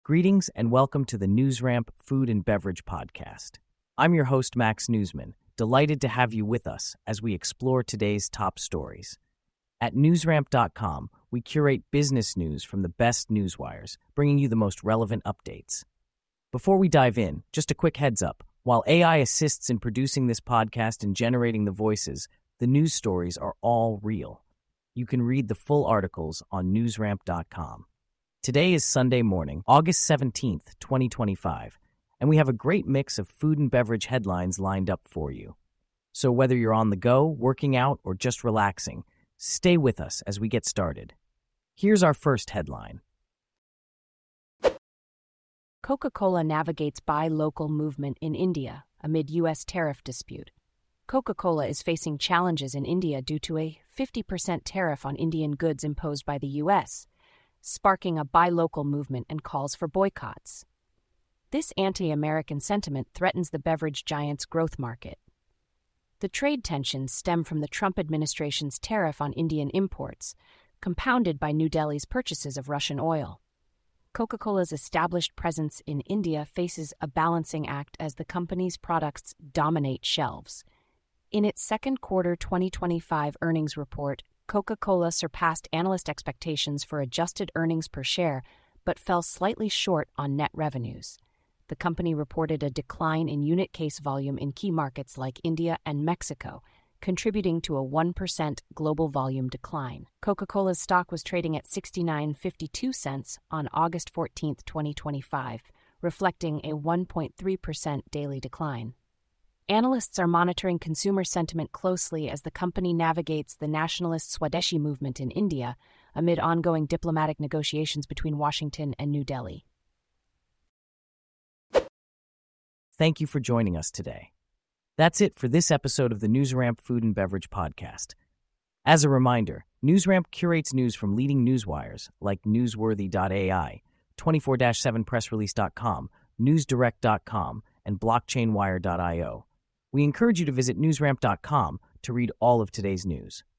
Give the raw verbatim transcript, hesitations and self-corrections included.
Greetings and welcome to the NewsRamp Food and Beverage Podcast. I'm your host, Max Newsman, delighted to have you with us as we explore today's top stories. At newsramp dot com, we curate business news from the best newswires, bringing you the most relevant updates. Before we dive in, just a quick heads up. While A I assists in producing this podcast and generating the voices, the news stories are all real. You can read the full articles on newsramp dot com. Today is Sunday morning, August seventeenth, twenty twenty-five, and we have a great mix of food and beverage headlines lined up for you. So whether you're on the go, working out, or just relaxing, stay with us as we get started. Here's our first headline. Coca-Cola navigates buy local movement in India amid U S tariff dispute. Coca-Cola is facing challenges in India due to a fifty percent tariff on Indian goods imposed by the U S, sparking a buy local movement and calls for boycotts. This anti-American sentiment threatens the beverage giant's growth market. The trade tensions stem from the Trump administration's tariff on Indian imports, compounded by New Delhi's purchases of Russian oil. Coca-Cola's established presence in India faces a balancing act as the company's products dominate shelves. In its second quarter twenty twenty-five earnings report, Coca-Cola surpassed analyst expectations for adjusted earnings per share, but fell slightly short on net revenues. The company reported a decline in unit case volume in key markets like India and Mexico, contributing to a one percent global volume decline. Coca-Cola's stock was trading at sixty-nine dollars and fifty-two cents on August fourteenth, twenty twenty-five, reflecting a one point three percent daily decline. Analysts are monitoring consumer sentiment closely as the company navigates the nationalist Swadeshi movement in India amid ongoing diplomatic negotiations between Washington and New Delhi. Thank you for joining us today. That's it for this episode of the NewsRamp Food and Beverage Podcast. As a reminder, NewsRamp curates news from leading newswires like newsworthy dot A I, twenty-four seven press release dot com, newsdirect dot com, and blockchain wire dot io. We encourage you to visit newsramp dot com to read all of today's news.